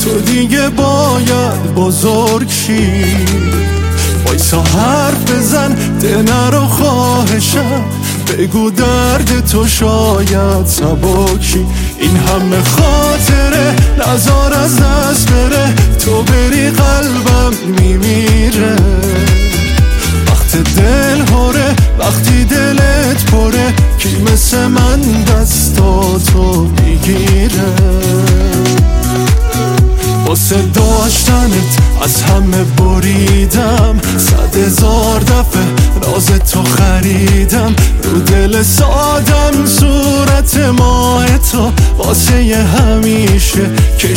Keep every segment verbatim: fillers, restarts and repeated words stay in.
تو دیگه باید بزرگ شی. وایسا حرف بزن دل رو خواهشم، بگو درد تو شاید سبک شی. این همه خاطره نزار از دست بره، تو بری قلبم میمیره. وقت دل هره وقتی دلت پره، کی مثل من دستاتو میگیره. واسه داشتنت از همه بریدم، صد هزار دفعه راز تو خریدم. رو دل سادم صورت ماه تو واسه ی همیشه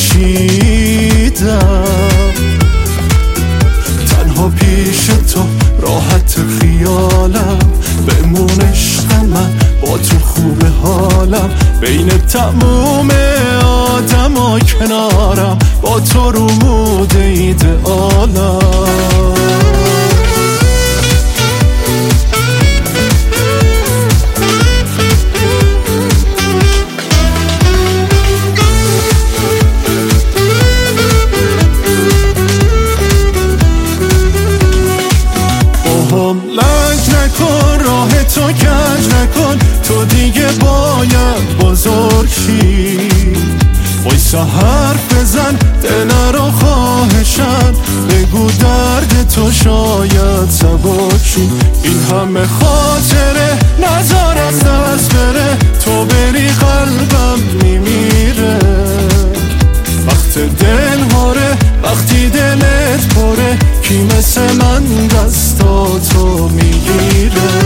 کشیدم. تنها پیش تو راحت خیالم، بمون عشق من با تو خوب حالم. بین تموم آدم ها کنارم، با تو رو مود ایدئالم. لنگ نکن راه تو کج نکن، تو دیگه باید بزرگ شی. وایسا حرف بزن دل رو خواهشم، بگو درد تو شاید سبک شی. این همه خاطره نزار از دست بره، تو بری قلبم میمیره. وقت دل هاره وقتی دلت پره، کی مثل من دستاتو میگیره.